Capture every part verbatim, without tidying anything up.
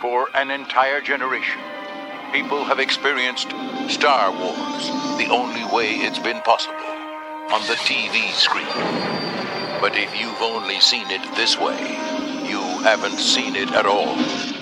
For an entire generation, people have experienced Star Wars the only way it's been possible, on the T V screen. But if you've only seen it this way, you haven't seen it at all.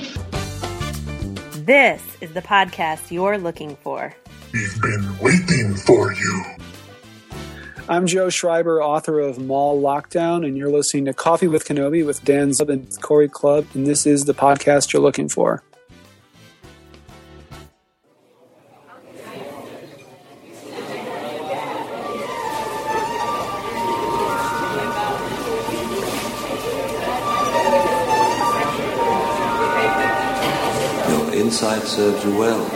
This is the podcast you're looking for. We've been waiting for you. I'm Joe Schreiber, author of Mall Lockdown, and you're listening to Coffee with Kenobi with Dan Zub and Corey Clubb, and this is the podcast you're looking for. Your insight serves you well.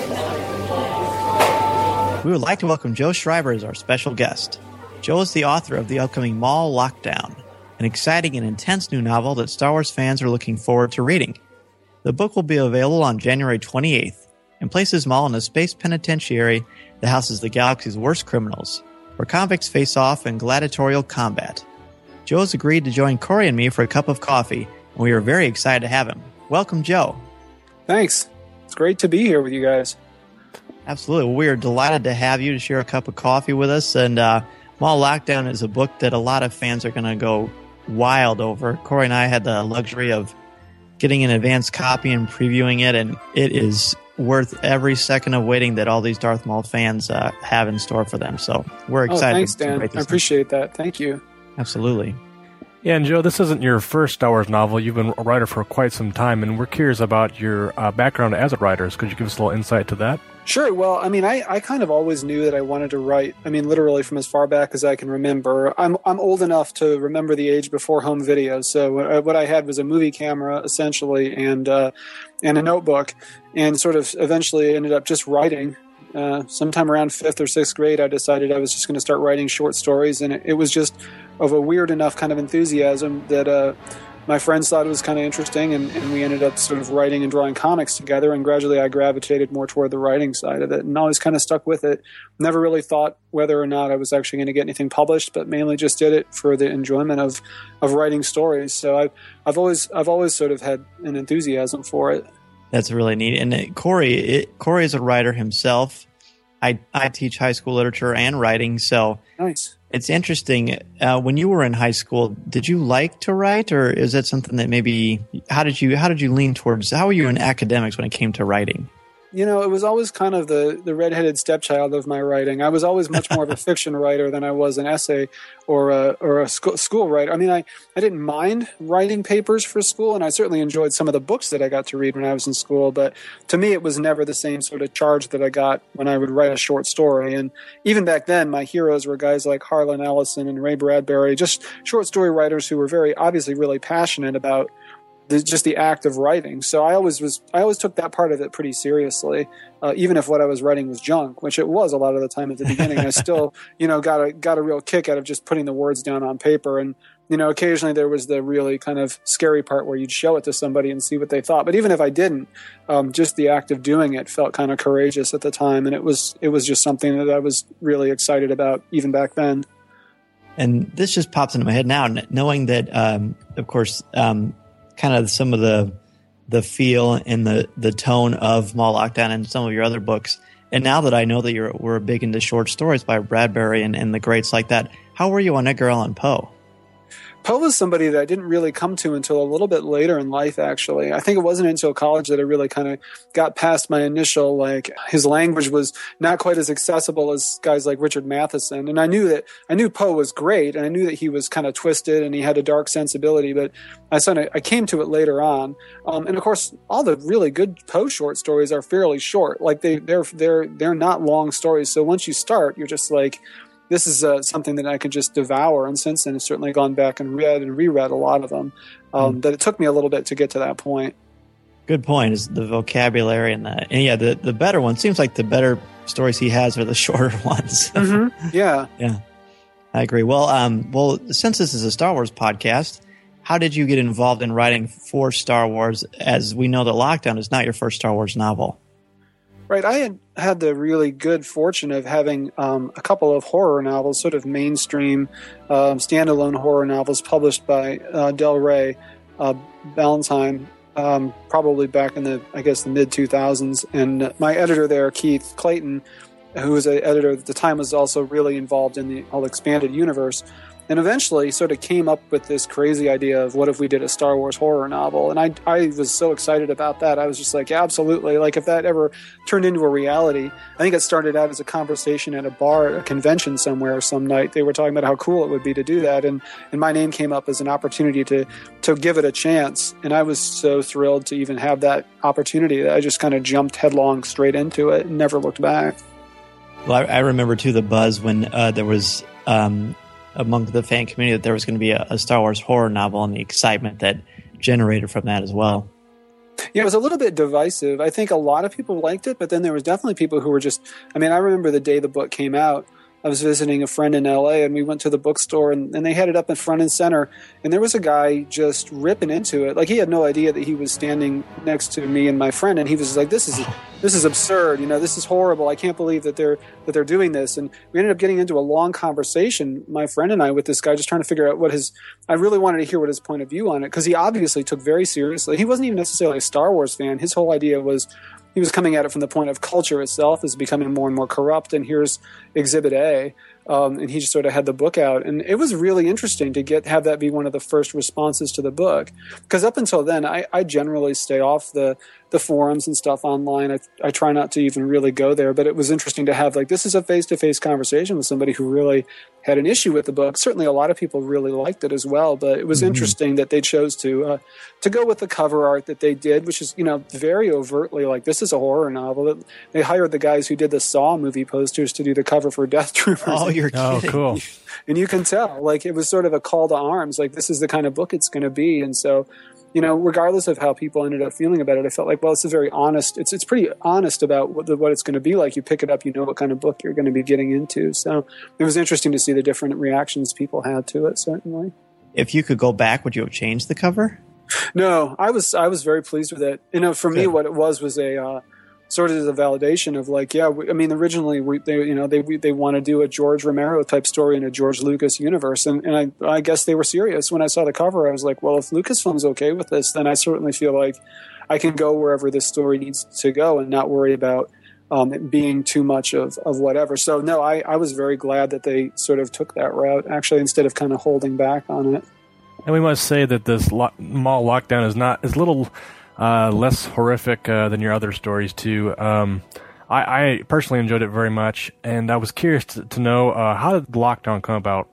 We would like to welcome Joe Schreiber as our special guest. Joe is the author of the upcoming Mall Lockdown, an exciting and intense new novel that Star Wars fans are looking forward to reading. The book will be available on January twenty-eighth and places Maul in a space penitentiary that houses the galaxy's worst criminals, where convicts face off in gladiatorial combat. Joe has agreed to join Corey and me for a cup of coffee, and we are very excited to have him. Welcome, Joe. Thanks. It's great to be here with you guys. Absolutely. Well, we are delighted to have you to share a cup of coffee with us. And uh, Mall Lockdown is a book that a lot of fans are going to go wild over. Corey and I had the luxury of getting an advanced copy and previewing it, and it is worth every second of waiting that all these Darth Maul fans uh, have in store for them. So we're excited. Oh, thanks, to, Dan. to I appreciate thing. that. Thank you. Absolutely. Yeah, and Joe, this isn't your first Star Wars novel. You've been a writer for quite some time, and we're curious about your uh, background as a writer. Could you give us a little insight to that? Sure. Well, I mean, I, I kind of always knew that I wanted to write. I mean, literally from as far back as I can remember. I'm I'm old enough to remember the age before home video. So what I had was a movie camera, essentially, and uh, and a notebook, and sort of eventually ended up just writing. Uh, sometime around fifth or sixth grade, I decided I was just going to start writing short stories, and it, it was just of a weird enough kind of enthusiasm that uh, my friends thought it was kind of interesting, and, and we ended up sort of writing and drawing comics together, and gradually I gravitated more toward the writing side of it, and always kind of stuck with it. Never really thought whether or not I was actually going to get anything published, but mainly just did it for the enjoyment of, of writing stories. So I've, I've always I've always sort of had an enthusiasm for it. That's really neat. And uh, Corey, it, Corey is a writer himself. I, I teach high school literature and writing, so nice. It's interesting. Uh, when you were in high school, did you like to write, or is that something that maybe how did you how did you lean towards? How were you in academics when it came to writing? You know, it was always kind of the, the redheaded stepchild of my writing. I was always much more of a fiction writer than I was an essay or a, or a school, school writer. I mean, I, I didn't mind writing papers for school, and I certainly enjoyed some of the books that I got to read when I was in school. But to me, it was never the same sort of charge that I got when I would write a short story. And even back then, my heroes were guys like Harlan Ellison and Ray Bradbury, just short story writers who were very obviously really passionate about The, just the act of writing. So I always was, I always took that part of it pretty seriously, uh, even if what I was writing was junk, which it was a lot of the time at the beginning. I still, you know, got a got a real kick out of just putting the words down on paper. And you know, occasionally there was the really kind of scary part where you'd show it to somebody and see what they thought. But even if I didn't, um, just the act of doing it felt kind of courageous at the time, and it was it was just something that I was really excited about even back then. And this just pops into my head now, knowing that, um, of course. Um, kind of some of the the feel and the, the tone of Mall Lockdown and some of your other books. And now that I know that you're we're big into short stories by Bradbury and, and the greats like that, how were you on Edgar Allan Poe? Poe was somebody that I didn't really come to until a little bit later in life, actually. I think it wasn't until college that I really kind of got past my initial, like, his language was not quite as accessible as guys like Richard Matheson. And I knew that, I knew Poe was great, and I knew that he was kind of twisted and he had a dark sensibility, but I sort of, I came to it later on. Um, and of course, all the really good Poe short stories are fairly short. Like, they, they're, they're, they're not long stories. So once you start, you're just like, this is uh, something that I could just devour. And since then, I've certainly gone back and read and reread a lot of them. Um, mm. But it took me a little bit to get to that point. Good point is the vocabulary and the, and yeah, the, the better one. Seems like the better stories he has are the shorter ones. Mm-hmm. Yeah. Yeah. I agree. Well, um, well, since this is a Star Wars podcast, how did you get involved in writing for Star Wars, as we know that Lockdown is not your first Star Wars novel? Right. I had had the really good fortune of having um, a couple of horror novels, sort of mainstream um, standalone horror novels published by uh, Del Rey, uh, Ballantine, um, probably back in the, I guess, the mid two thousands. And my editor there, Keith Clayton, who was an editor at the time, was also really involved in the whole expanded universe. And eventually sort of came up with this crazy idea of what if we did a Star Wars horror novel? And I, I was so excited about that. I was just like, yeah, absolutely. Like if that ever turned into a reality, I think it started out as a conversation at a bar, a convention somewhere some night. They were talking about how cool it would be to do that. And, and my name came up as an opportunity to, to give it a chance. And I was so thrilled to even have that opportunity that I just kind of jumped headlong straight into it and never looked back. Well, I, I remember too the buzz when uh, there was, um, among the fan community, that there was going to be a, a Star Wars horror novel and the excitement that generated from that as well. Yeah, it was a little bit divisive. I think a lot of people liked it, but then there was definitely people who were just, I mean, I remember the day the book came out, I was visiting a friend in L A and we went to the bookstore and, and they had it up in front and center. And there was a guy just ripping into it. Like he had no idea that he was standing next to me and my friend. And he was like, this is, this is absurd. You know, this is horrible. I can't believe that they're, that they're doing this. And we ended up getting into a long conversation, my friend and I, with this guy, just trying to figure out what his, I really wanted to hear what his point of view on it. Cause he obviously took very seriously. He wasn't even necessarily a Star Wars fan. His whole idea was, he was coming at it from the point of culture itself is becoming more and more corrupt, and here's Exhibit A. Um, and he just sort of had the book out. And it was really interesting to get have that be one of the first responses to the book. Because up until then, I, I generally stay off the, the forums and stuff online. I, I try not to even really go there. But it was interesting to have, like, this is a face-to-face conversation with somebody who really had an issue with the book. Certainly a lot of people really liked it as well. But it was mm-hmm. interesting that they chose to uh, to go with the cover art that they did, which is, you know, very overtly like, this is a horror novel. They hired the guys who did the Saw movie posters to do the cover for Death Troopers. Oh, you're kidding. Oh, cool. And you can tell, like, it was sort of a call to arms. Like, this is the kind of book it's going to be. And so, you know, regardless of how people ended up feeling about it, I felt like, well, it's a very honest, it's it's pretty honest about what, the, what it's going to be like. You pick it up, you know what kind of book you're going to be getting into. So it was interesting to see the different reactions people had to it, certainly. If you could go back, would you have changed the cover? No, I was I was very pleased with it. You know, for me, what it was was a uh, sort of a validation of like, yeah, we, I mean, originally we, they, you know, they we, they want to do a George Romero type story in a George Lucas universe, and, and I I guess they were serious. When I saw the cover, I was like, well, if Lucasfilm's okay with this, then I certainly feel like I can go wherever this story needs to go and not worry about um, it being too much of, of whatever. So no, I, I was very glad that they sort of took that route, actually, instead of kind of holding back on it. And we must say that this lo- mall lockdown is not is a little uh, less horrific uh, than your other stories too. Um, I, I personally enjoyed it very much, and I was curious to, to know uh, how did the lockdown come about?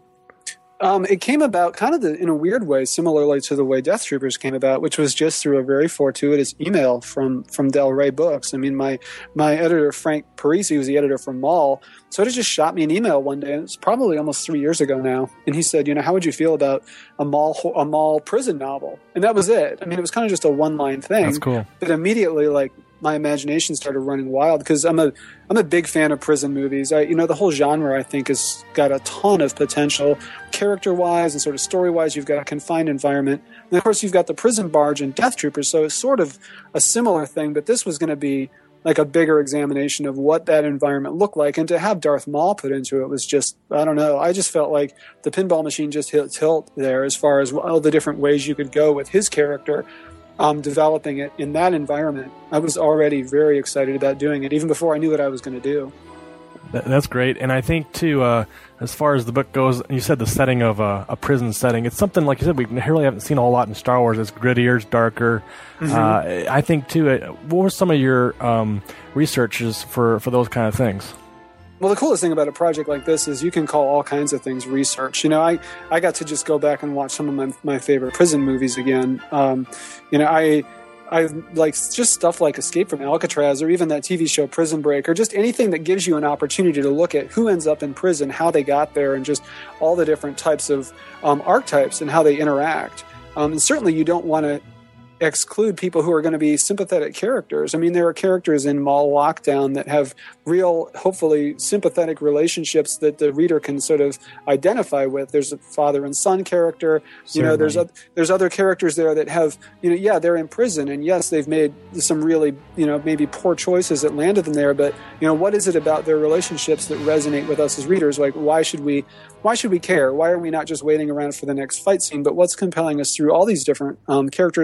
Um, it came about kind of the, in a weird way, similarly to the way Death Troopers came about, which was just through a very fortuitous email from, from Del Rey Books. I mean, my my editor, Frank Parisi, who's the editor for Maul, sort of just shot me an email one day, and it's probably almost three years ago now, and he said, you know, how would you feel about a Maul, a Maul prison novel? And that was it. I mean, it was kind of just a one-line thing. That's cool. But immediately, like, my imagination started running wild because I'm a I'm a big fan of prison movies. I, you know, the whole genre, I think, has got a ton of potential, character-wise and sort of story-wise. You've got a confined environment, and of course, you've got the prison barge and Death Troopers. So it's sort of a similar thing, but this was going to be like a bigger examination of what that environment looked like. And to have Darth Maul put into it was just, I don't know. I just felt like the pinball machine just hit tilt there as far as all the different ways you could go with his character. Um, developing it in that environment. I was already very excited about doing it, even before I knew what I was going to do. That's great. And I think, too, uh, as far as the book goes, you said the setting of a, a prison setting. It's something, like you said, we really haven't seen a whole lot in Star Wars. It's grittier, it's darker. Mm-hmm. Uh, I think, too, uh, what were some of your um, researches for, for those kind of things? Well, the coolest thing about a project like this is you can call all kinds of things research. You know, I, I got to just go back and watch some of my my favorite prison movies again. Um, you know, I I like just stuff like Escape from Alcatraz, or even that T V show Prison Break, or just anything that gives you an opportunity to look at who ends up in prison, how they got there, and just all the different types of um, archetypes and how they interact. Um, and certainly you don't want to exclude people who are going to be sympathetic characters. I mean, there are characters in Maul Lockdown that have real, hopefully, sympathetic relationships that the reader can sort of identify with. There's a father and son character. Certainly. You know, there's a, there's other characters there that have, you know, yeah, they're in prison, and yes, they've made some really, you know, maybe poor choices that landed them there. But you know, what is it about their relationships that resonate with us as readers? Like, why should we, why should we care? Why are we not just waiting around for the next fight scene? But what's compelling us through all these different um, character stories?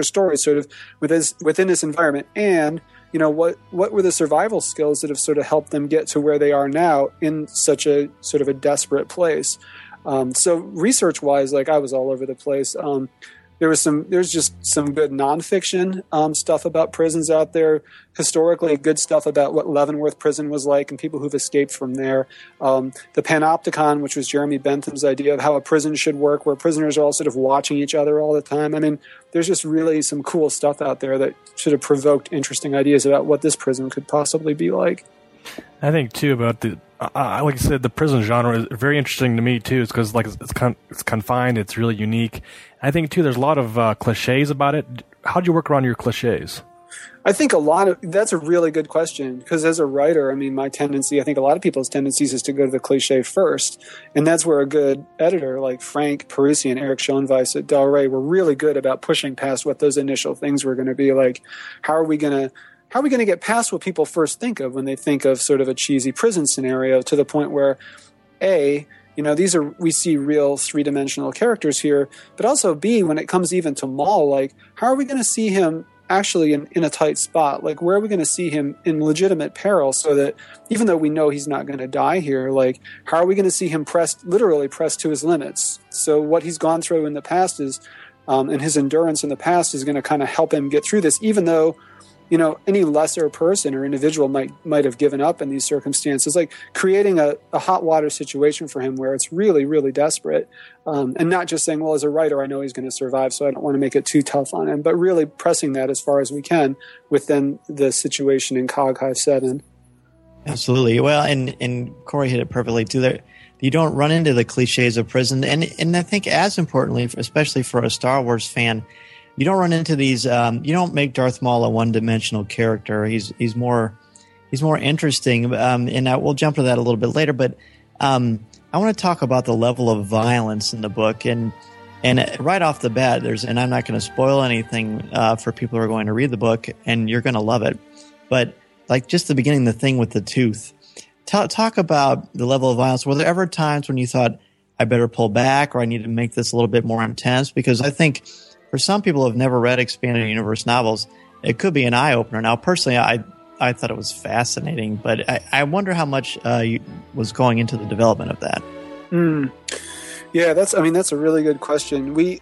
sort of within this, within this environment, and you know what what were the survival skills that have sort of helped them get to where they are now in such a sort of a desperate place. Um, so research wise, like I was all over the place. Um, There was some. There's just some good nonfiction um, stuff about prisons out there. Historically, good stuff about what Leavenworth Prison was like and people who've escaped from there. Um, the Panopticon, which was Jeremy Bentham's idea of how a prison should work, where prisoners are all sort of watching each other all the time. I mean, there's just really some cool stuff out there that should have provoked interesting ideas about what this prison could possibly be like. I think too about the uh, like I said, the prison genre is very interesting to me too. It's because like it's it's, con- it's confined, it's really unique. I think too, there's a lot of uh, cliches about it. How do you work around your cliches? I think a lot of that's a really good question, because as a writer, I mean, my tendency, I think a lot of people's tendencies is to go to the cliche first, and that's where a good editor like Frank Perusi and Eric Schoenweiss at Del Rey were really good about pushing past what those initial things were going to be. Like, how are we going to How are we going to get past what people first think of when they think of sort of a cheesy prison scenario, to the point where, A, you know, these are, we see real three-dimensional characters here, but also B, when it comes even to Maul, like, how are we going to see him actually in, in a tight spot? Like, where are we going to see him in legitimate peril, so that even though we know he's not going to die here, like, how are we going to see him pressed, literally pressed to his limits? So what he's gone through in the past is, um, and his endurance in the past is going to kind of help him get through this, even though, you know, any lesser person or individual might might have given up in these circumstances. Like creating a, a hot water situation for him where it's really, really desperate, um, and not just saying, well, as a writer, I know he's going to survive, so I don't want to make it too tough on him, but really pressing that as far as we can within the situation in Cog Hive seven. Absolutely. Well, and, and Corey hit it perfectly, too. There, you don't run into the cliches of prison. And, and I think as importantly, especially for a Star Wars fan, you don't run into these. Um, you don't make Darth Maul a one-dimensional character. He's he's more he's more interesting, um, and I, we'll jump to that a little bit later. But um, I want to talk about the level of violence in the book, and and right off the bat, there's and I'm not going to spoil anything uh, for people who are going to read the book, and you're going to love it. But like just the beginning, the thing with the tooth. Talk, talk about the level of violence. Were there ever times when you thought, I better pull back, or I need to make this a little bit more intense? Because I think for some people who have never read expanded universe novels, it could be an eye-opener. Now, personally, I I thought it was fascinating, but I, I wonder how much uh, you, was going into the development of that. Mm. Yeah, that's. I mean, that's a really good question. We,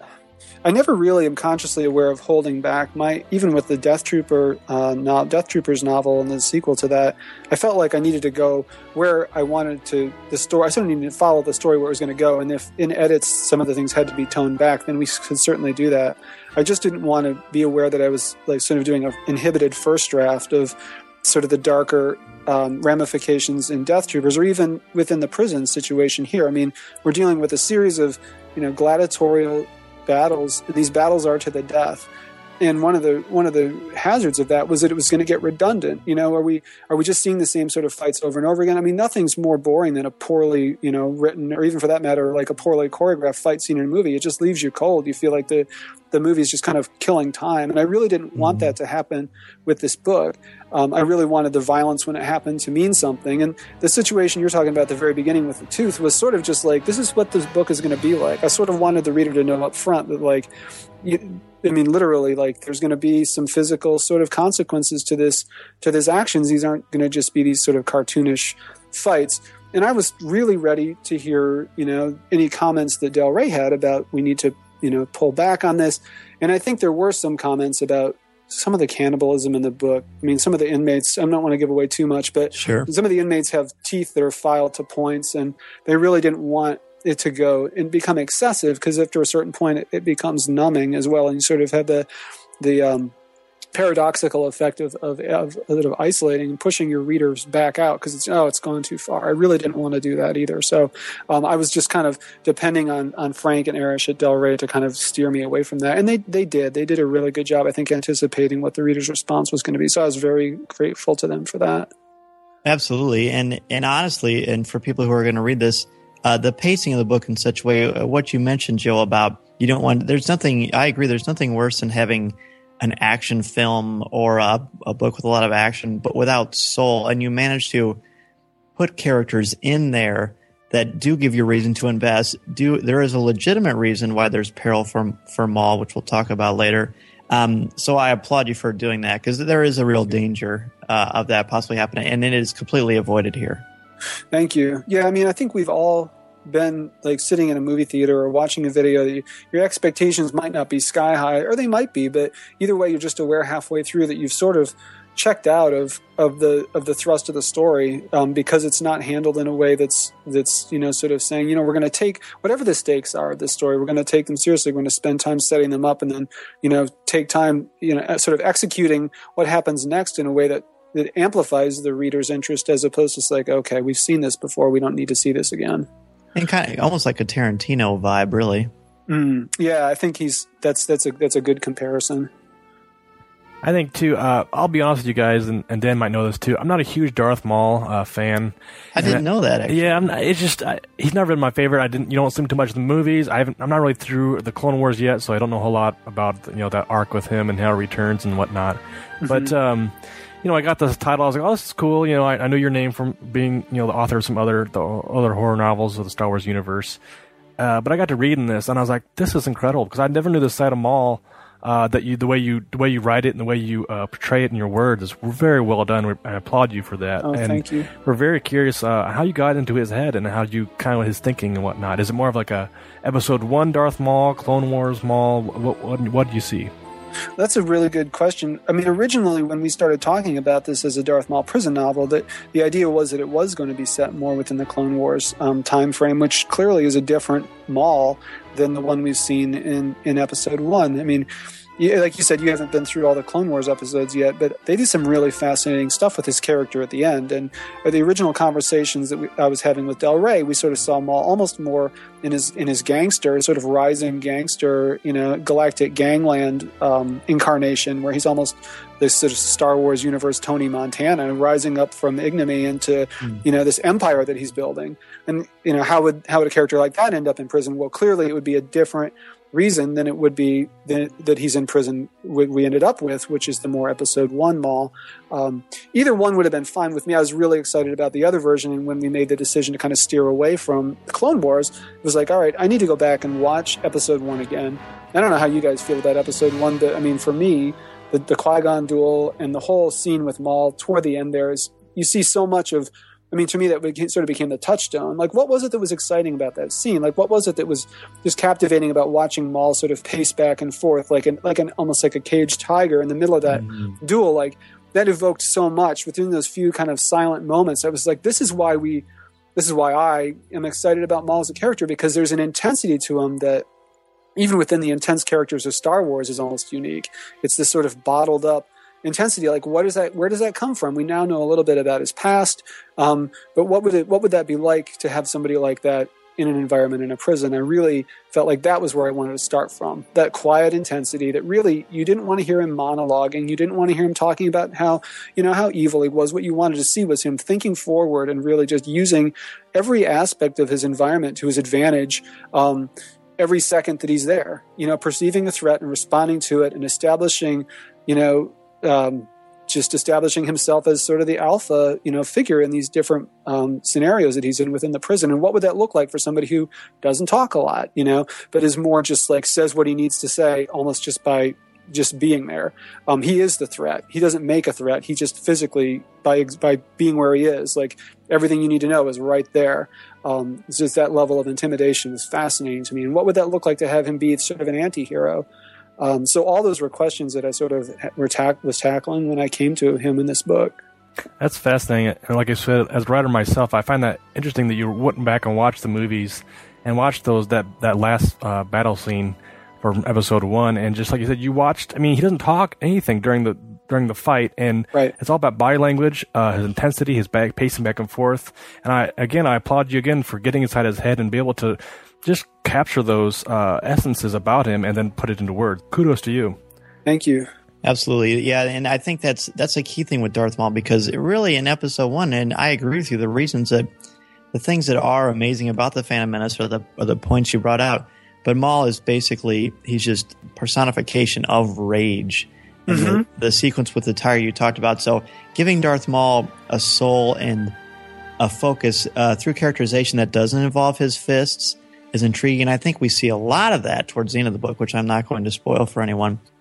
I never really am consciously aware of holding back. My even with the Death Trooper, uh, no, Death Troopers novel and the sequel to that, I felt like I needed to go where I wanted to. The story, I sort of needed to follow the story where it was going to go. And if in edits some of the things had to be toned back, then we could certainly do that. I just didn't want to be aware that I was like sort of doing an inhibited first draft of sort of the darker um, ramifications in Death Troopers, or even within the prison situation here. I mean, we're dealing with a series of, you know, gladiatorial battles. These battles are to the death, and one of the one of the hazards of that was that it was going to get redundant. You know, are we are we just seeing the same sort of fights over and over again? I mean, nothing's more boring than a poorly, you know, written, or even for that matter, like a poorly choreographed fight scene in a movie. It just leaves you cold. You feel like the the movie's just kind of killing time, and I really didn't want that to happen with this book. Um, I really wanted the violence when it happened to mean something. And the situation you're talking about at the very beginning with the tooth was sort of just like, this is what this book is going to be like. I sort of wanted the reader to know up front that, like, you, I mean, literally, like, there's going to be some physical sort of consequences to this, to this actions. These aren't going to just be these sort of cartoonish fights. And I was really ready to hear, you know, any comments that Del Rey had about, we need to, you know, pull back on this. And I think there were some comments about some of the cannibalism in the book. I mean, some of the inmates, I don't want to give away too much, but sure, some of the inmates have teeth that are filed to points, and they really didn't want it to go and become excessive, because after a certain point, it, it becomes numbing as well. And you sort of have the, the, um, paradoxical effect of, of, of, of isolating and pushing your readers back out, because it's, oh, it's gone too far. I really didn't want to do that either. So um, I was just kind of depending on, on Frank and Eric at Del Rey to kind of steer me away from that. And they, they did. They did a really good job, I think, anticipating what the reader's response was going to be. So I was very grateful to them for that. Absolutely. And, and honestly, and for people who are going to read this, uh, the pacing of the book in such a way, uh, what you mentioned, Joe, about you don't want, there's nothing, I agree, there's nothing worse than having an action film or a, a book with a lot of action, but without soul. And you manage to put characters in there that do give you a reason to invest. Do there is a legitimate reason why there's peril for for Maul, which we'll talk about later. Um, so I applaud you for doing that, because there is a real danger uh, of that possibly happening, and it is completely avoided here. Thank you. Yeah, I mean, I think we've all been like sitting in a movie theater or watching a video that you, your expectations might not be sky high, or they might be, but either way, you're just aware halfway through that you've sort of checked out of, of the of the thrust of the story um, because it's not handled in a way that's that's you know sort of saying, you know, we're going to take whatever the stakes are of this story, we're going to take them seriously, we're going to spend time setting them up, and then you know take time you know sort of executing what happens next in a way that that amplifies the reader's interest, as opposed to just like, okay, we've seen this before, we don't need to see this again. And kind of almost like a Tarantino vibe, really. Mm, yeah, I think he's that's that's a that's a good comparison. I think too. Uh, I'll be honest with you guys, and, and Dan might know this too. I'm not a huge Darth Maul uh, fan. I didn't know that. Actually. Yeah, I'm not, it's just I, he's never been my favorite. I didn't. You don't see him too much in the movies. I haven't. I'm not really through the Clone Wars yet, so I don't know a whole lot about you know that arc with him and how he returns and whatnot. Mm-hmm. But um, you know, I got this title. I was like, oh, this is cool. You know, I, I knew your name from being you know the author of some other the other horror novels of the Star Wars universe. Uh, but I got to reading this, and I was like, this is incredible, because I never knew this side of Maul. Uh, that you, the way you, the way you write it and the way you uh, portray it in your words is very well done. I applaud you for that. Oh, and thank you. We're very curious uh, how you got into his head and how you kind of his thinking and whatnot. Is it more of like a episode one Darth Maul, Clone Wars Maul? What, what, what do you see? That's a really good question. I mean, originally when we started talking about this as a Darth Maul prison novel, that the idea was that it was going to be set more within the Clone Wars um, time frame, which clearly is a different Maul than the one we've seen in, in episode one. I mean, yeah, like you said, you haven't been through all the Clone Wars episodes yet, but they did some really fascinating stuff with his character at the end. And the original conversations that we, I was having with Del Rey, we sort of saw Maul almost more in his in his gangster, sort of rising gangster, you know, galactic gangland um, incarnation, where he's almost this sort of Star Wars universe Tony Montana, rising up from ignominy into mm. you know this empire that he's building. And you know, how would how would a character like that end up in prison? Well, clearly it would be a different reason than it would be that, that he's in prison we ended up with, which is the more episode one Maul. Um, either one would have been fine with me. I was really excited about the other version, and when we made the decision to kind of steer away from the Clone Wars, it was like, all right, I need to go back and watch episode one again. I don't know how you guys feel about episode one, but I mean, for me, the, the Qui-Gon duel and the whole scene with Maul toward the end there is, you see so much of, I mean, to me, that became, sort of became the touchstone. Like, what was it that was exciting about that scene? Like, what was it that was just captivating about watching Maul sort of pace back and forth, like an, like an almost like a caged tiger in the middle of that mm-hmm. duel? Like, that evoked so much within those few kind of silent moments. I was like, this is why we, this is why I am excited about Maul as a character, because there's an intensity to him that, even within the intense characters of Star Wars, is almost unique. It's this sort of bottled up intensity. Like, what is that? Where does that come from? We now know a little bit about his past, um, but what would it? What would that be like to have somebody like that in an environment in a prison? I really felt like that was where I wanted to start from. That quiet intensity that really you didn't want to hear him monologuing. You didn't want to hear him talking about how you know how evil he was. What you wanted to see was him thinking forward and really just using every aspect of his environment to his advantage. Um, every second that he's there, you know, perceiving a threat and responding to it, and establishing, you know. Um, just establishing himself as sort of the alpha, you know, figure in these different um, scenarios that he's in within the prison. And what would that look like for somebody who doesn't talk a lot, you know, but is more just like says what he needs to say, almost just by just being there. Um, he is the threat. He doesn't make a threat. He just physically, by by being where he is, like everything you need to know is right there. Um, it's just that level of intimidation is fascinating to me. And what would that look like to have him be sort of an anti-hero? Um, so all those were questions that I sort of were ta- was tackling when I came to him in this book. That's fascinating. And like I said, as a writer myself, I find that interesting that you went back and watched the movies and watched those that, that last uh, battle scene from episode one. And just like you said, you watched, I mean, he doesn't talk anything during the during the fight. And right. It's all about body language, uh, his intensity, his back, pacing back and forth. And I again, I applaud you again for getting inside his head and be able to just capture those uh, essences about him and then put it into words. Kudos to you. Thank you. Absolutely. Yeah, and I think that's that's a key thing with Darth Maul, because it really in episode one, and I agree with you, the reasons that the things that are amazing about the Phantom Menace are the, are the points you brought out. But Maul is basically, he's just personification of rage. And mm-hmm. the, the sequence with the tiger you talked about. So giving Darth Maul a soul and a focus uh, through characterization that doesn't involve his fists is intriguing. I think we see a lot of that towards the end of the book, which I'm not going to spoil for anyone.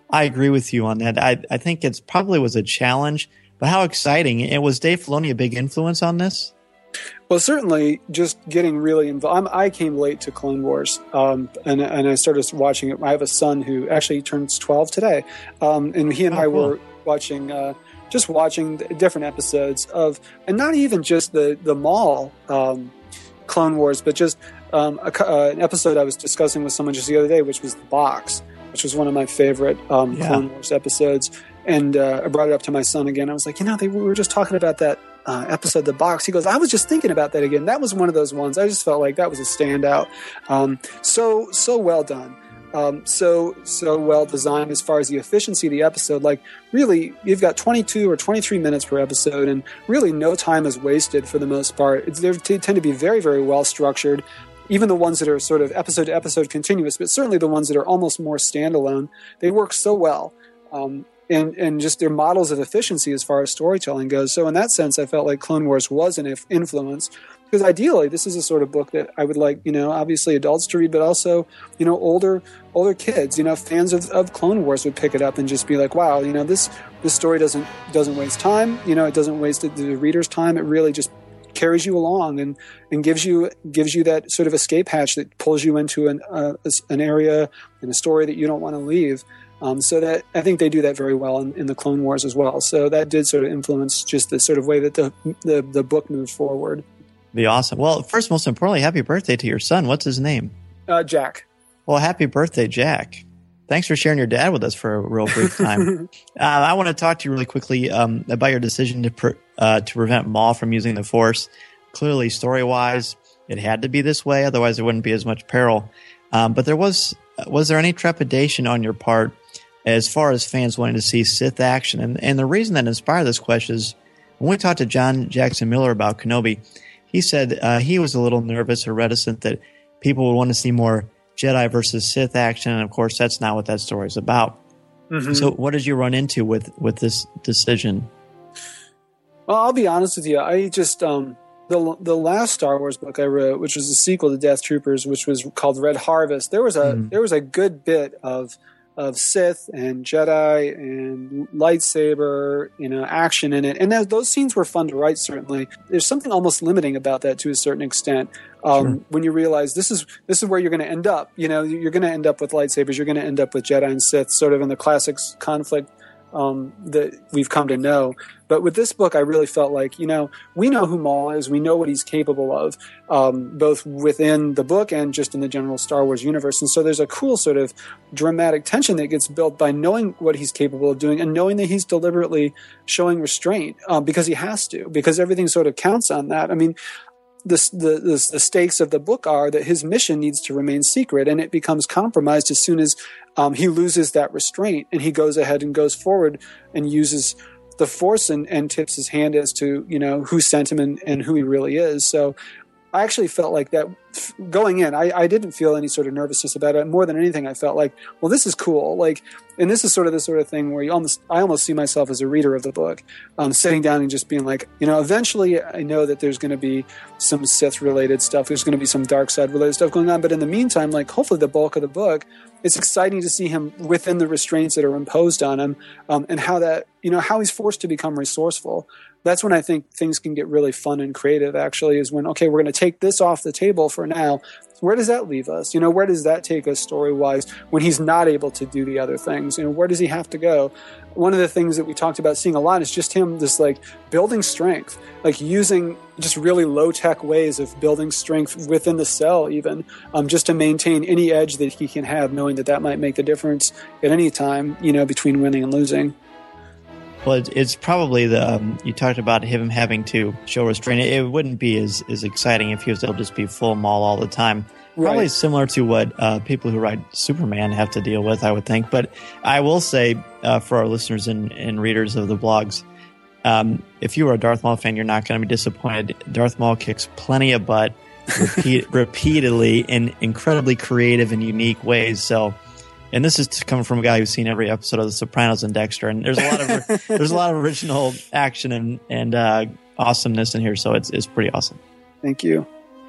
I agree with you on that. I, I think it's probably was a challenge, but how exciting. And was Dave Filoni a big influence on this? Well, certainly just getting really involved. I came late to Clone Wars, um, and, and I started watching it. I have a son who actually turns twelve today, um, and he and oh, I cool. were watching, uh, just watching different episodes of, and not even just the, the Maul um, Clone Wars, but just um, a, uh, an episode I was discussing with someone just the other day, which was The Box, which was one of my favorite um, yeah. Clone Wars episodes. And uh, I brought it up to my son again. I was like, you know, they, we were just talking about that uh, episode, The Box. He goes, I was just thinking about that again. That was one of those ones. I just felt like that was a standout. Um, so, so well done. Um, so, so well designed as far as the efficiency of the episode. Like, really, you've got twenty-two or twenty-three minutes per episode, and really no time is wasted for the most part. It's, they tend to be very, very well structured. Even the ones that are sort of episode to episode continuous, but certainly the ones that are almost more standalone, they work so well. Um, And, and just their models of efficiency as far as storytelling goes. So in that sense, I felt like Clone Wars was an influence, because ideally this is a sort of book that I would like, you know, obviously adults to read, but also, you know, older older kids, you know, fans of, of Clone Wars would pick it up and just be like, wow, you know, this this story doesn't doesn't waste time. You know, it doesn't waste the, the reader's time. It really just carries you along and, and gives you gives you that sort of escape hatch that pulls you into an uh, an area and a story that you don't want to leave. Um, so that I think they do that very well in, in the Clone Wars as well. So that did sort of influence just the sort of way that the the, the book moved forward. Be awesome. Well, first, most importantly, happy birthday to your son. What's his name? Uh, Jack. Well, happy birthday, Jack. Thanks for sharing your dad with us for a real brief time. uh, I want to talk to you really quickly um, about your decision to pre- uh, to prevent Maul from using the Force. Clearly, story-wise, it had to be this way. Otherwise, there wouldn't be as much peril. Um, but there was was there any trepidation on your part as far as fans wanting to see Sith action? And, and the reason that inspired this question is when we talked to John Jackson Miller about Kenobi, he said uh, he was a little nervous or reticent that people would want to see more Jedi versus Sith action. And, of course, that's not what that story is about. Mm-hmm. So what did you run into with, with this decision? Well, I'll be honest with you. I just um, the the last Star Wars book I wrote, which was a sequel to Death Troopers, which was called Red Harvest, there was a mm. there was a good bit of of Sith and Jedi and lightsaber, you know, action in it. And th- those scenes were fun to write, certainly. There's something almost limiting about that to a certain extent. Um, sure. When you realize this is this is where you're going to end up. You know, you're going to end up with lightsabers. You're going to end up with Jedi and Sith, sort of in the classic conflict um, that we've come to know. But with this book, I really felt like, you know, we know who Maul is. We know what he's capable of, um, both within the book and just in the general Star Wars universe. And so there's a cool sort of dramatic tension that gets built by knowing what he's capable of doing and knowing that he's deliberately showing restraint um, because he has to, because everything sort of counts on that. I mean, The, the, the, the stakes of the book are that his mission needs to remain secret, and it becomes compromised as soon as um, he loses that restraint and he goes ahead and goes forward and uses the Force and, and tips his hand as to, you know, who sent him and, and who he really is. So I actually felt like that going in. I, I didn't feel any sort of nervousness about it. More than anything, I felt like, well, this is cool. Like, and this is sort of the sort of thing where you almost, I almost see myself as a reader of the book, um, sitting down and just being like, you know, eventually I know that there's going to be some Sith related stuff. There's going to be some dark side related stuff going on. But in the meantime, like hopefully the bulk of the book, it's exciting to see him within the restraints that are imposed on him, um, and how that, you know, how he's forced to become resourceful. That's when I think things can get really fun and creative, actually, is when, okay, we're going to take this off the table for now. Where does that leave us? You know, where does that take us story-wise when he's not able to do the other things? You know, where does he have to go? One of the things that we talked about seeing a lot is just him just like building strength, like using just really low-tech ways of building strength within the cell even, um, just to maintain any edge that he can have, knowing that that might make the difference at any time, you know, between winning and losing. Well, it's probably the um, you talked about him having to show restraint. It wouldn't be as, as exciting if he was able to just be full Maul all the time. Probably right. Similar to what uh, people who write Superman have to deal with, I would think. But I will say uh, for our listeners and, and readers of the blogs, um, if you are a Darth Maul fan, you're not going to be disappointed. Darth Maul kicks plenty of butt repeat, repeatedly in incredibly creative and unique ways. So. And this is coming from a guy who's seen every episode of The Sopranos and Dexter, and there's a lot of there's a lot of original action and and uh, awesomeness in here, so it's it's pretty awesome. Thank you.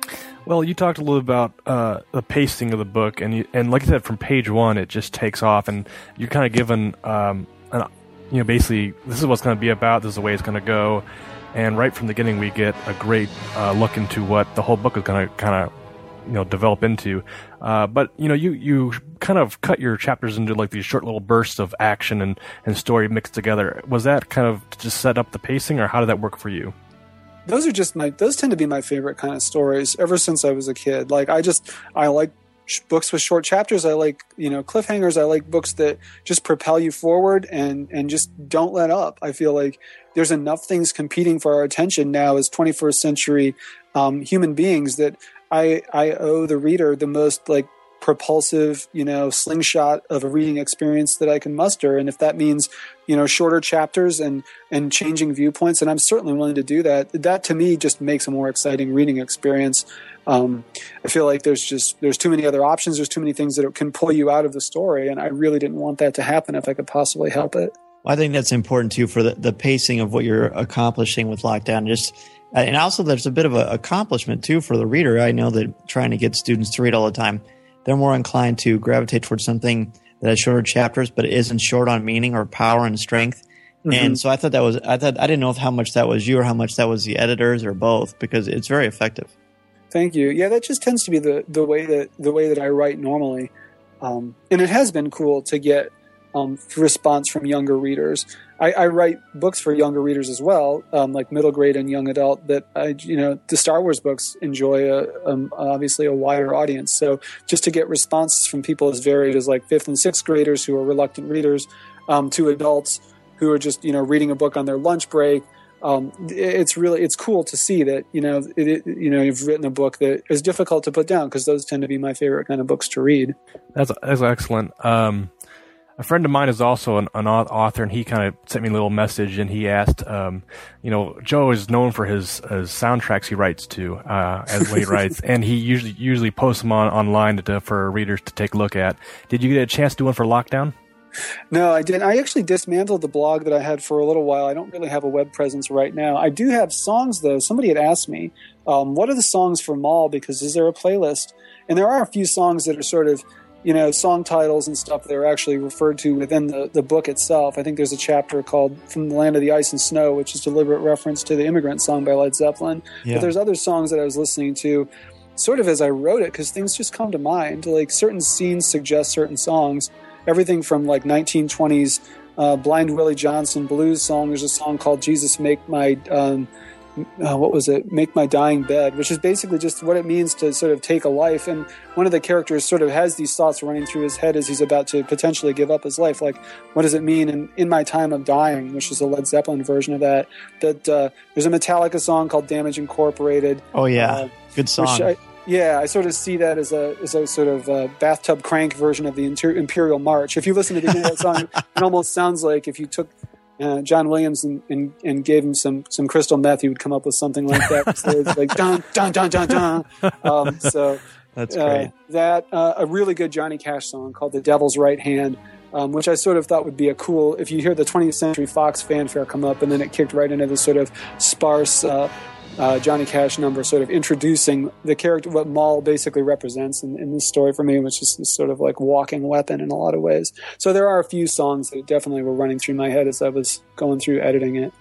Well, you talked a little about uh, the pacing of the book, and you, and like I said, from page one, it just takes off, and you're kind of given, um, an, you know, basically, this is what's going to be about, this is the way it's going to go, and right from the beginning, we get a great uh, look into what the whole book is going to kind of, you know, develop into. Uh, but you know, you you kind of cut your chapters into like these short little bursts of action and and story mixed together. Was that kind of to just set up the pacing, or how did that work for you? Those are just my, those tend to be my favorite kind of stories ever since I was a kid. Like I just, I like sh- books with short chapters. I like, you know, cliffhangers. I like books that just propel you forward and, and just don't let up. I feel like there's enough things competing for our attention now as twenty-first century um, human beings that I, I owe the reader the most like propulsive, you know, slingshot of a reading experience that I can muster. And if that means, you know, shorter chapters and, and changing viewpoints, and I'm certainly willing to do that, that to me just makes a more exciting reading experience. Um, I feel like there's just, there's too many other options. There's too many things that can pull you out of the story. And I really didn't want that to happen if I could possibly help it. Well, I think that's important too for the, the pacing of what you're accomplishing with Lockdown. Just, and also there's a bit of an accomplishment too for the reader. I know that trying to get students to read all the time, they're more inclined to gravitate towards something that has shorter chapters, but it isn't short on meaning or power and strength. Mm-hmm. And so I thought that was, I thought, I didn't know if how much that was you or how much that was the editors or both, because it's very effective. Thank you. Yeah, that just tends to be the, the way that, the way that I write normally. Um, and it has been cool to get, um, response from younger readers. I, I write books for younger readers as well, um, like middle grade and young adult, that I, you know, the Star Wars books enjoy a, um, obviously a wider audience. So just to get responses from people as varied as like fifth and sixth graders who are reluctant readers, um, to adults who are just, you know, reading a book on their lunch break. Um, it's really, it's cool to see that, you know, it, it, you know, you've written a book that is difficult to put down, because those tend to be my favorite kind of books to read. That's, that's excellent. Um, A friend of mine is also an, an author, and he kind of sent me a little message, and he asked, um, you know, Joe is known for his, his soundtracks he writes to, uh, as when he writes, and he usually usually posts them on online to, for readers to take a look at. Did you get a chance to do one for Lockdown? No, I didn't. I actually dismantled the blog that I had for a little while. I don't really have a web presence right now. I do have songs, though. Somebody had asked me, um, what are the songs for Maul? Because is there a playlist? And there are a few songs that are sort of, you know, song titles and stuff that are actually referred to within the, the book itself. I think there's a chapter called From the Land of the Ice and Snow, which is deliberate reference to the Immigrant Song by Led Zeppelin. Yeah. But there's other songs that I was listening to sort of as I wrote it, because things just come to mind. Like certain scenes suggest certain songs. Everything from like nineteen twenties uh, Blind Willie Johnson blues song. There's a song called Jesus Make My... Um, Uh, what was it? Make My Dying Bed, which is basically just what it means to sort of take a life. And one of the characters sort of has these thoughts running through his head as he's about to potentially give up his life. Like, what does it mean in, in my time of dying, which is a Led Zeppelin version of that. That uh, there's a Metallica song called Damage Incorporated. Oh, yeah. Uh, Good song. I, yeah, I sort of see that as a as a sort of uh, bathtub crank version of the Inter- Imperial March. If you listen to the beginning of that song, it almost sounds like if you took Uh, John Williams and, and, and gave him some, some crystal meth, he would come up with something like that. So it's like dun dun dun dun dun. Um, so that's uh, great. That uh, a really good Johnny Cash song called "The Devil's Right Hand," um, which I sort of thought would be a cool. If you hear the twentieth Century Fox fanfare come up, and then it kicked right into this sort of sparse uh, uh, Johnny Cash number, sort of introducing the character, what Maul basically represents in, in this story for me, which is this sort of like walking weapon in a lot of ways. So there are a few songs that definitely were running through my head as I was going through editing it.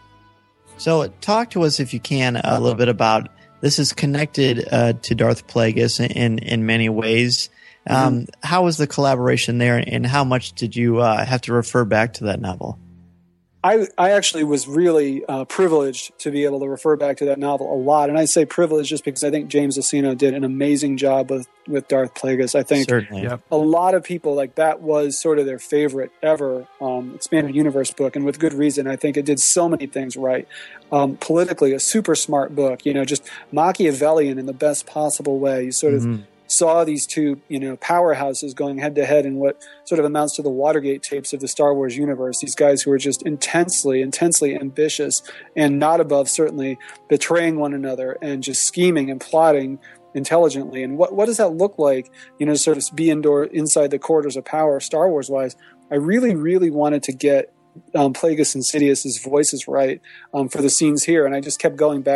So talk to us, if you can, a little bit about, this is connected uh, to Darth Plagueis in, in many ways. Um, mm-hmm. How was the collaboration there, and how much did you uh, have to refer back to that novel? I, I actually was really uh, privileged to be able to refer back to that novel a lot. And I say privileged just because I think James Luceno did an amazing job with, with Darth Plagueis. I think Certainly. Yep. a lot of people, like, that was sort of their favorite ever um, expanded universe book, and with good reason. I think it did so many things right. Um, politically, a super smart book, you know, just Machiavellian in the best possible way. You sort mm-hmm. of saw these two, you know, powerhouses going head to head in what sort of amounts to the Watergate tapes of the Star Wars universe. These guys who are just intensely, intensely ambitious and not above certainly betraying one another and just scheming and plotting intelligently. And what what does that look like, you know, to sort of be indoor inside the corridors of power, Star Wars wise? I really, really wanted to get um, Plagueis and Sidious's voices right um, for the scenes here, and I just kept going back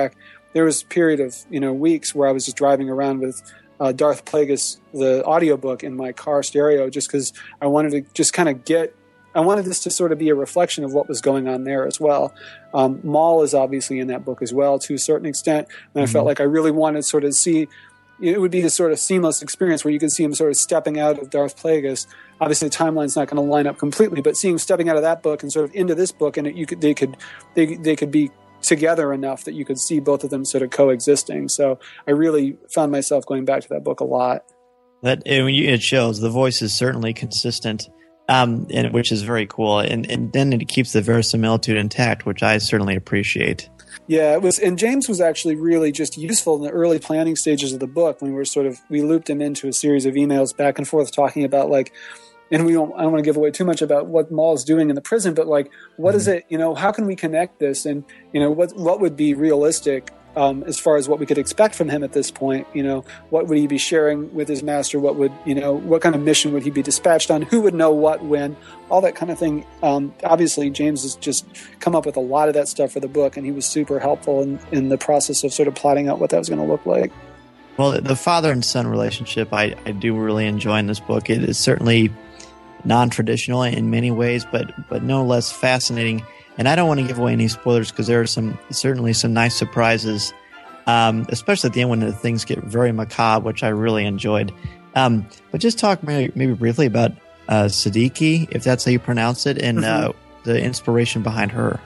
there was a period of, you know, weeks where I was just driving around with uh, Darth Plagueis, the audiobook, in my car stereo, just because I wanted to just kind of get, I wanted this to sort of be a reflection of what was going on there as well. Um, Maul is obviously in that book as well, to a certain extent, and I mm-hmm. felt like I really wanted to sort of see, it would be this sort of seamless experience where you could see him sort of stepping out of Darth Plagueis. Obviously, the timeline's not going to line up completely, but seeing him stepping out of that book and sort of into this book, and it, you could, they could, they, they could be together enough that you could see both of them sort of coexisting. So I really found myself going back to that book a lot. That it shows the voice is certainly consistent, um, and which is very cool, and and then it keeps the verisimilitude intact, which I certainly appreciate. Yeah, it was, and James was actually really just useful in the early planning stages of the book when we were sort of, we looped him into a series of emails back and forth talking about, like, and we don't, I don't want to give away too much about what Maul's doing in the prison, but like, what mm-hmm. is it, you know, how can we connect this? And, you know, what, what would be realistic um, as far as what we could expect from him at this point? You know, what would he be sharing with his master? What would, you know, what kind of mission would he be dispatched on? Who would know what, when, all that kind of thing. Um, obviously, James has just come up with a lot of that stuff for the book, and he was super helpful in, in the process of sort of plotting out what that was going to look like. Well, the father and son relationship, I, I do really enjoy in this book. It is certainly non-traditional in many ways, but but no less fascinating. And I don't want to give away any spoilers because there are some certainly some nice surprises, um, especially at the end when the things get very macabre, which I really enjoyed. Um, but just talk maybe, maybe briefly about uh, Siddiqui, if that's how you pronounce it, and mm-hmm. uh, the inspiration behind her.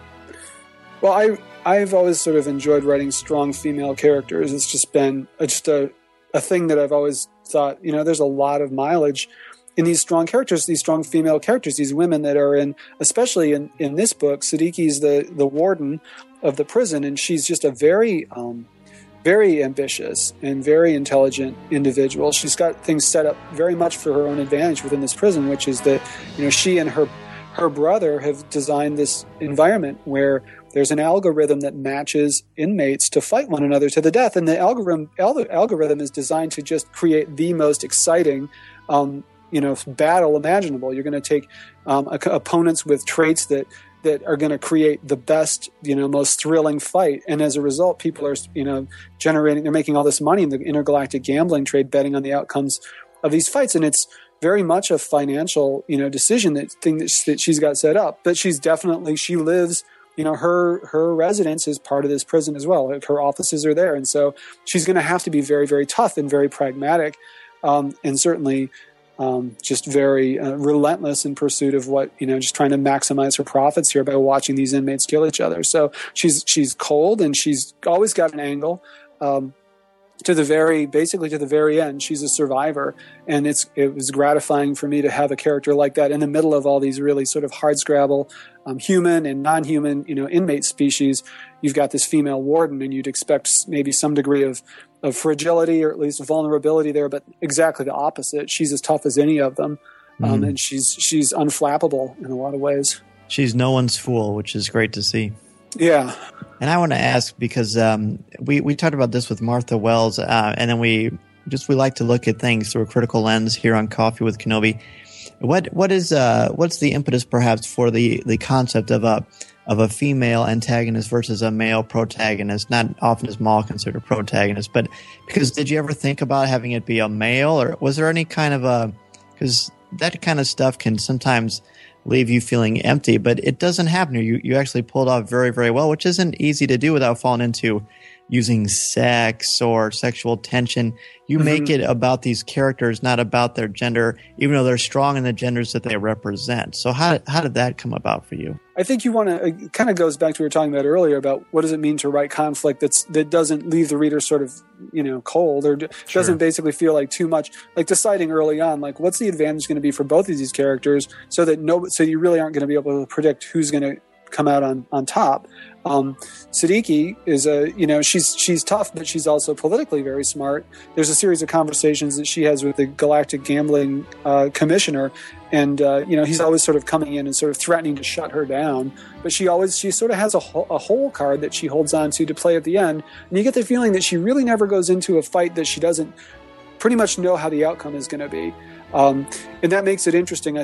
Well, I I've always sort of enjoyed writing strong female characters. It's just been just a a thing that I've always thought, you know, there's a lot of mileage in these strong characters, these strong female characters, these women that are in, especially in, in this book, Siddiqui's the, the warden of the prison, and she's just a very, um, very ambitious and very intelligent individual. She's got things set up very much for her own advantage within this prison, which is that, you know, she and her her brother have designed this environment where there's an algorithm that matches inmates to fight one another to the death, and the algorithm al- algorithm is designed to just create the most exciting um, you know, battle imaginable. You're going to take um, a, opponents with traits that that are going to create the best, you know, most thrilling fight. And as a result, people are, you know, generating, they're making all this money in the intergalactic gambling trade, betting on the outcomes of these fights. And it's very much a financial, you know, decision, that thing that, that she's got set up. But she's definitely, she lives, you know, her her residence is part of this prison as well. Her offices are there. And so she's going to have to be very, very tough and very pragmatic, um, and certainly Um, just very uh, relentless in pursuit of what, you know, just trying to maximize her profits here by watching these inmates kill each other. So she's she's cold, and she's always got an angle um, to the very, basically to the very end. She's a survivor, and it's it was gratifying for me to have a character like that in the middle of all these really sort of hardscrabble um, human and non-human, you know, inmate species. You've got this female warden, and you'd expect maybe some degree of of fragility or at least vulnerability there, but exactly the opposite. She's as tough as any of them, um, mm. and she's she's unflappable in a lot of ways. She's no one's fool, which is great to see. Yeah. And I want to ask, because um, we, we talked about this with Martha Wells, uh, and then we just we like to look at things through a critical lens here on Coffee with Kenobi. What what is uh, what's the impetus perhaps for the, the concept of a of a female antagonist versus a male protagonist? Not often is Maul considered a protagonist, but because did you ever think about having it be a male, or was there any kind of a, because that kind of stuff can sometimes leave you feeling empty, but it doesn't happen. You you actually pulled off very, very well, which isn't easy to do without falling into using sex or sexual tension. You mm-hmm. make it about these characters, not about their gender, even though they're strong in the genders that they represent. So how how did that come about for you? I think you want to, it kind of goes back to what we were talking about earlier about what does it mean to write conflict that's that doesn't leave the reader sort of, you know, cold, or sure. doesn't basically feel like too much, like deciding early on, like what's the advantage going to be for both of these characters, so that no, so you really aren't going to be able to predict who's going to come out on, on top. Um, Siddiqui is a, you know, she's she's tough, but she's also politically very smart. There's a series of conversations that she has with the Galactic Gambling uh, Commissioner, and uh, you know, he's always sort of coming in and sort of threatening to shut her down. But she always, she sort of has a, a whole card that she holds on to to play at the end, and you get the feeling that she really never goes into a fight that she doesn't pretty much know how the outcome is going to be. Um, and that makes it interesting, I think,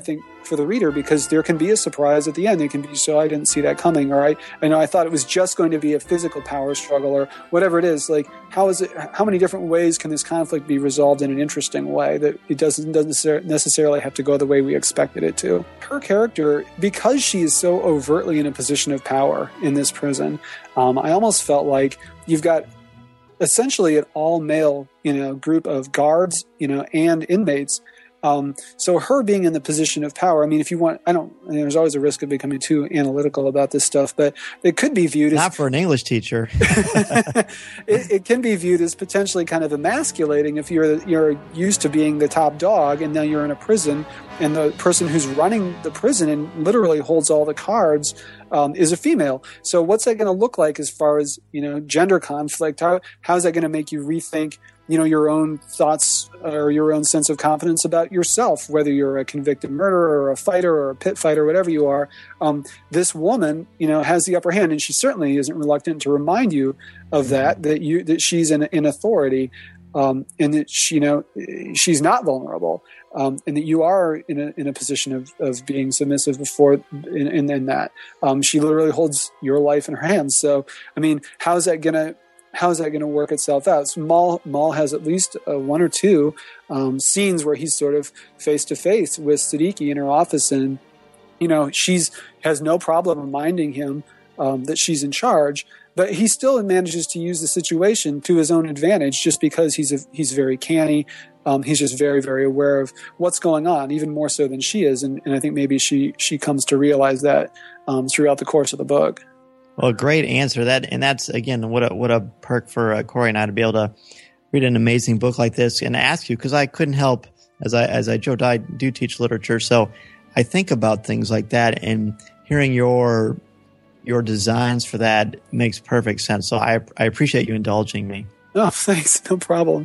for the reader, because there can be a surprise at the end. There can be, so I didn't see that coming, or I, I know I thought it was just going to be a physical power struggle, or whatever it is. Like, how is it? How many different ways can this conflict be resolved in an interesting way that it doesn't doesn't necessarily have to go the way we expected it to? Her character, because she is so overtly in a position of power in this prison, um, I almost felt like you've got essentially an all-male, you know, group of guards, you know, and inmates. Um, so her being in the position of power, I mean, if you want, I don't, I mean, there's always a risk of becoming too analytical about this stuff, but it could be viewed as... Not for an English teacher. it, it can be viewed as potentially kind of emasculating if you're you're used to being the top dog, and now you're in a prison, and the person who's running the prison and literally holds all the cards um, is a female. So what's that going to look like as far as, you know, gender conflict? How how's that going to make you rethink, you know, your own thoughts or your own sense of confidence about yourself, whether you're a convicted murderer or a fighter or a pit fighter, whatever you are? Um, this woman, you know, has the upper hand, and she certainly isn't reluctant to remind you of that, that you that she's in, in authority, um, and that she, you know, she's not vulnerable, um, and that you are in a in a position of, of being submissive before in, in, in that. Um, she literally holds your life in her hands. So, I mean, how's that gonna How is that going to work itself out? So Maul, Maul has at least uh, one or two um, scenes where he's sort of face to face with Siddiqui in her office, and you know she's has no problem reminding him um, that she's in charge, but he still manages to use the situation to his own advantage, just because he's a, he's very canny. Um, he's just very, very aware of what's going on, even more so than she is, and, and I think maybe she she comes to realize that um, throughout the course of the book. Well, great answer. That and that's again what a what a perk for uh, Corey and I to be able to read an amazing book like this and ask you, because I couldn't help as I as I joked, I do teach literature, so I think about things like that, and hearing your your designs for that makes perfect sense. So I I appreciate you indulging me. Oh, thanks. No problem.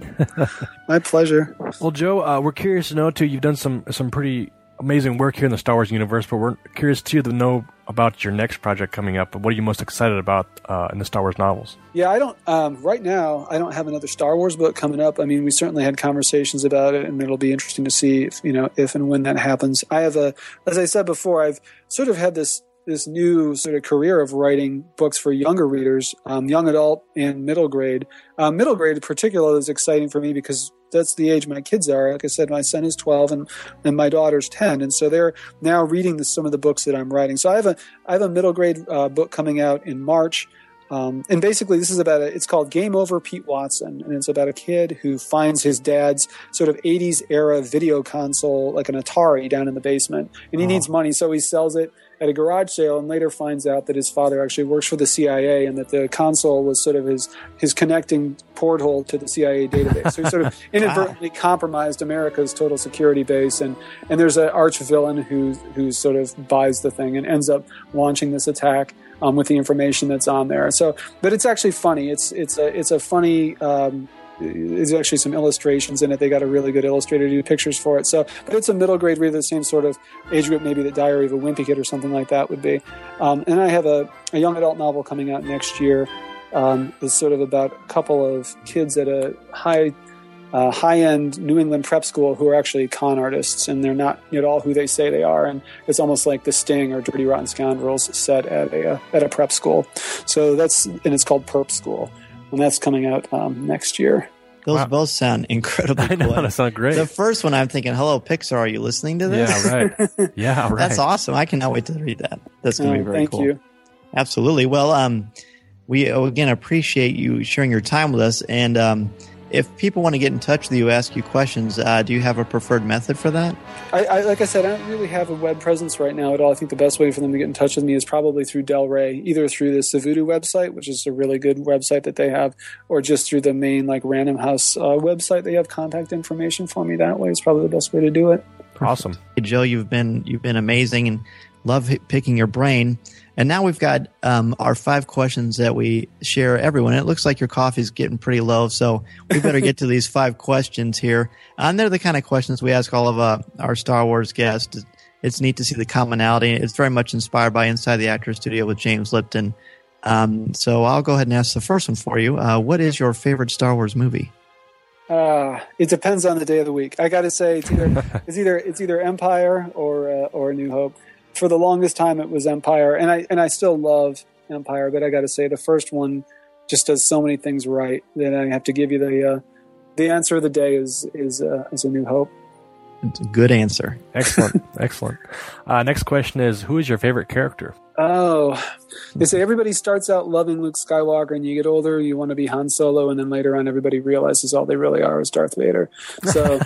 My pleasure. Well, Joe, uh, we're curious to know too. You've done some some pretty amazing work here in the Star Wars universe, but we're curious too to know about your next project coming up. What are you most excited about uh, in the Star Wars novels? Yeah, I don't, um, right now, I don't have another Star Wars book coming up. I mean, we certainly had conversations about it, and it'll be interesting to see if, you know, if and when that happens. I have a, as I said before, I've sort of had this, this new sort of career of writing books for younger readers, um, young adult and middle grade. Um, middle grade in particular is exciting for me because that's the age my kids are. Like I said, my son is twelve and, and my daughter's ten. And so they're now reading the, some of the books that I'm writing. So I have a, I have a middle grade uh, book coming out in March. Um, and basically this is about a, it's called Game Over Pete Watson. And it's about a kid who finds his dad's sort of eighties era video console, like an Atari, down in the basement. And he oh. needs money. So he sells it at a garage sale, and later finds out that his father actually works for the C I A, and that the console was sort of his his connecting porthole to the C I A database. So he sort of inadvertently wow. compromised America's total security base, and and there's an arch villain who who sort of buys the thing and ends up launching this attack um, with the information that's on there. So, but it's actually funny. It's it's a it's a funny. Um, There's actually some illustrations in it. They got a really good illustrator to do pictures for it. So, but it's a middle grade reader, the same sort of age group, maybe the Diary of a Wimpy Kid or something like that would be. Um, and I have a, a young adult novel coming out next year. Um, it's sort of about a couple of kids at a high, uh, high-end New England prep school who are actually con artists, and they're not at all who they say they are. And it's almost like The Sting or Dirty Rotten Scoundrels set at a uh, at a prep school. So that's and it's called Perp School. And that's coming out um, next year. Those wow. both sound incredibly I know, cool. that sound great. The first one, I'm thinking, hello, Pixar, are you listening to this? Yeah, right. Yeah, right. That's awesome. I cannot wait to read that. That's going to oh, be very thank cool. Thank you. Absolutely. Well, um, we, again, appreciate you sharing your time with us. And um, if people want to get in touch with you, ask you questions, uh, do you have a preferred method for that? I, I, like I said, I don't really have a web presence right now at all. I think the best way for them to get in touch with me is probably through Del Rey, either through the Savudu website, which is a really good website that they have, or just through the main like Random House uh, website. They have contact information for me that way. It's probably the best way to do it. Awesome. Hey, Joe, you've been you've been amazing, and love picking your brain. And now we've got um, our five questions that we share everyone. It looks like your coffee's getting pretty low, so we better get to these five questions here. And they're the kind of questions we ask all of uh, our Star Wars guests. It's neat to see the commonality. It's very much inspired by Inside the Actors Studio with James Lipton. Um, so I'll go ahead and ask the first one for you. Uh, what is your favorite Star Wars movie? Uh, it depends on the day of the week. I got to say, it's either it's either it's either Empire or uh, or A New Hope. For the longest time, it was Empire, and I and I still love Empire. But I got to say, the first one just does so many things right that I have to give you the uh, the answer of the day is is uh, is A New Hope. It's a good answer. Excellent, excellent. Uh, next question is: who is your favorite character? Oh, they say everybody starts out loving Luke Skywalker, and you get older, you want to be Han Solo, and then later on, everybody realizes all they really are is Darth Vader. So,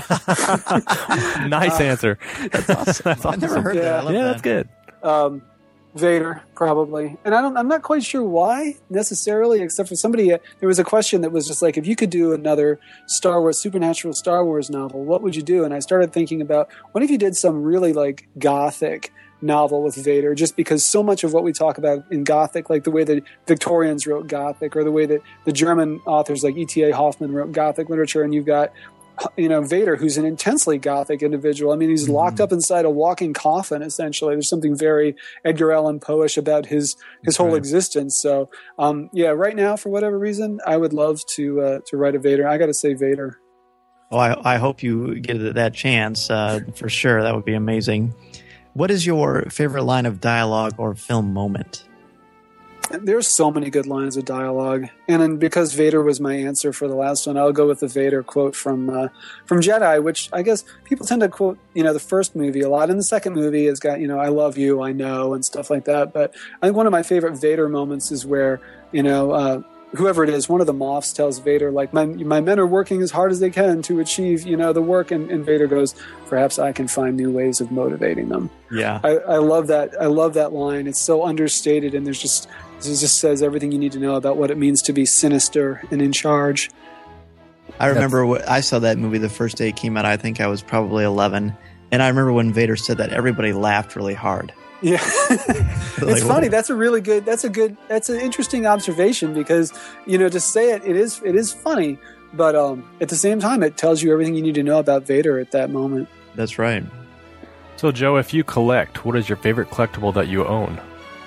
nice uh, answer. That's awesome. That's I never awesome. heard that. I Yeah. love Yeah, that. that's good. um, Vader probably, and I don't. I'm not quite sure why necessarily, except for somebody. Uh, there was a question that was just like, if you could do another Star Wars supernatural Star Wars novel, what would you do? And I started thinking about, what if you did some really like gothic novel with Vader, just because so much of what we talk about in Gothic, like the way that Victorians wrote Gothic, or the way that the German authors like E T A Hoffmann wrote Gothic literature, and you've got, you know, Vader, who's an intensely Gothic individual. I mean, he's mm-hmm. locked up inside a walking coffin, essentially. There's something very Edgar Allan Poe-ish about his his whole right. existence. So, um, yeah, right now, for whatever reason, I would love to uh, to write a Vader. I got to say Vader. Well, I, I hope you get that chance uh, for sure. That would be amazing. What is your favorite line of dialogue or film moment? There's so many good lines of dialogue, and then because Vader was my answer for the last one, I'll go with the Vader quote from uh, from Jedi, which I guess people tend to quote, you know, the first movie a lot, and the second movie has got, you know, I love you, I know, and stuff like that. But I think one of my favorite Vader moments is where, you know, uh, whoever it is, one of the Moffs tells Vader, like, my my men are working as hard as they can to achieve, you know, the work, and, and Vader goes, perhaps I can find new ways of motivating them. Yeah, I, I love that. I love that line. It's so understated, and there's just it just says everything you need to know about what it means to be sinister and in charge. I remember what, I saw that movie the first day it came out. I think I was probably eleven, and I remember when Vader said that, everybody laughed really hard. Yeah, it's Like, funny. what? That's a really good. That's a good. That's an interesting observation, because, you know, to say it, it is it is funny, but um, at the same time, it tells you everything you need to know about Vader at that moment. That's right. So, Joe, if you collect, what is your favorite collectible that you own?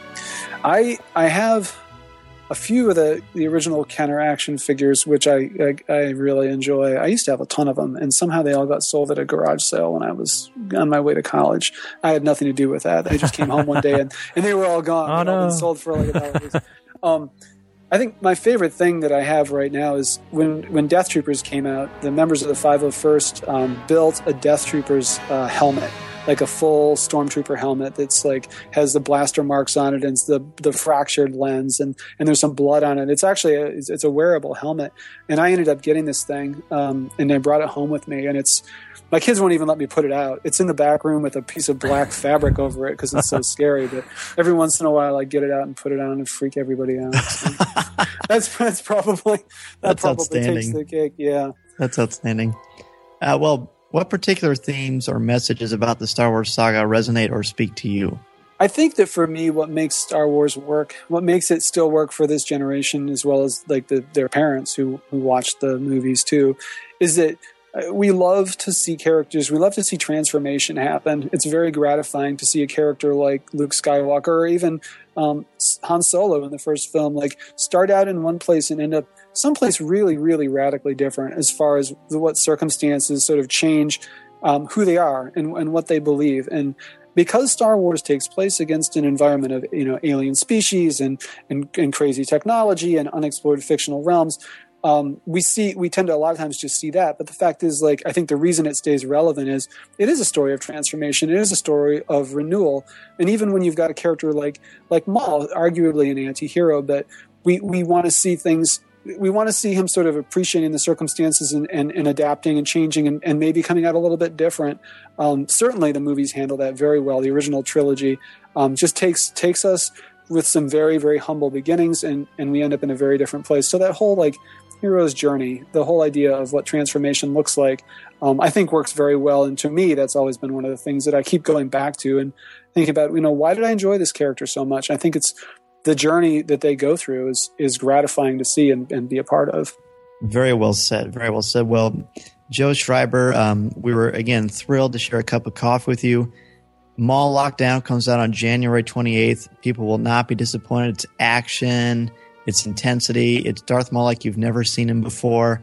I I have a few of the, the original Kenner action figures, which I, I I really enjoy. I used to have a ton of them, and somehow they all got sold at a garage sale when I was on my way to college. I had nothing to do with that. I just came home one day, and, and they were all gone. Oh, They'd all no. been sold for like a dollar. Um, I think my favorite thing that I have right now is when, when Death Troopers came out, the members of the five oh first um, built a Death Troopers uh, helmet, like a full Stormtrooper helmet that's like has the blaster marks on it and it's the the fractured lens, and, and there's some blood on it. It's actually a, it's, it's a wearable helmet, and I ended up getting this thing, um, and I brought it home with me, and it's my kids won't even let me put it out. It's in the back room with a piece of black fabric over it because it's so scary. But every once in a while, I get it out and put it on and freak everybody out. So that's that's probably that That's probably takes outstanding. the cake. Yeah. That's outstanding. Uh, well, what particular themes or messages about the Star Wars saga resonate or speak to you? I think that for me, what makes Star Wars work, what makes it still work for this generation, as well as like the, their parents who who watched the movies too, is that we love to see characters. We love to see transformation happen. It's very gratifying to see a character like Luke Skywalker, or even um, Han Solo in the first film, like start out in one place and end up someplace really, really radically different as far as the, what circumstances sort of change um, who they are and, and what they believe. And because Star Wars takes place against an environment of, you know, alien species and, and, and crazy technology and unexplored fictional realms, Um, we see, we tend to a lot of times just see that. But the fact is, like, I think the reason it stays relevant is it is a story of transformation. It is a story of renewal. And even when you've got a character like, like Maul, arguably an anti-hero, but we, we want to see things, we want to see him sort of appreciating the circumstances and, and, and adapting and changing and, and maybe coming out a little bit different. Um, certainly the movies handle that very well. The original trilogy um, just takes, takes us with some very, very humble beginnings, and, and we end up in a very different place. So that whole, like, hero's journey, the whole idea of what transformation looks like, um, I think works very well. And to me, that's always been one of the things that I keep going back to and thinking about, you know, why did I enjoy this character so much? I think it's the journey that they go through is, is gratifying to see and, and be a part of. Very well said. Very well said. Well, Joe Schreiber, um, we were, again, thrilled to share a cup of coffee with you. Maul Lockdown comes out on January twenty-eighth. People will not be disappointed. It's action. It's intensity. It's Darth Maul like you've never seen him before.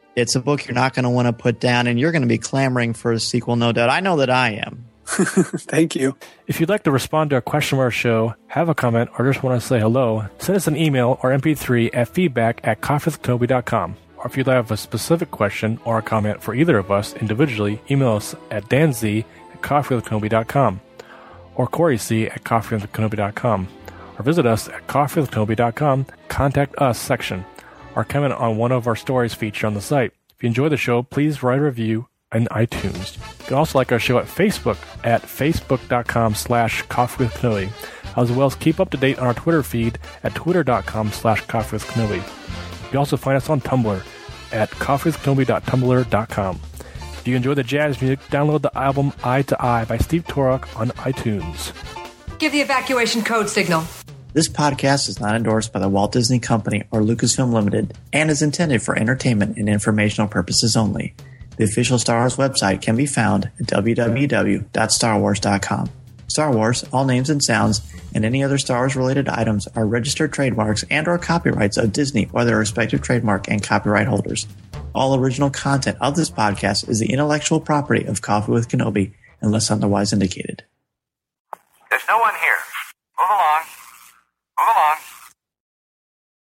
It's a book you're not going to want to put down, and you're going to be clamoring for a sequel, no doubt. I know that I am. Thank you. If you'd like to respond to a question from our show, have a comment, or just want to say hello, send us an email or M P three at feedback at coffee with kenobi dot com. Or if you'd have a specific question or a comment for either of us individually, email us at danz at coffee with kenobi dot com or Corey C at coffee with kenobi dot com. Or visit us at coffee with kenobi dot com, contact us section, or comment on one of our stories featured on the site. If you enjoy the show, please write a review in iTunes. You can also like our show at Facebook at facebook.com slash coffee with kenobi, as well as keep up to date on our Twitter feed at twitter.com slash coffee with kenobi. You can also find us on Tumblr at coffee with kenobi dot tumblr dot com. If you enjoy the jazz music, download the album Eye to Eye by Steve Torok on iTunes. Give the evacuation code signal. This podcast is not endorsed by the Walt Disney Company or Lucasfilm Limited and is intended for entertainment and informational purposes only. The official Star Wars website can be found at w w w dot star wars dot com. Star Wars, all names and sounds, and any other Star Wars-related items are registered trademarks and or copyrights of Disney or their respective trademark and copyright holders. All original content of this podcast is the intellectual property of Coffee with Kenobi, unless otherwise indicated. There's no one here. Move along. Move along.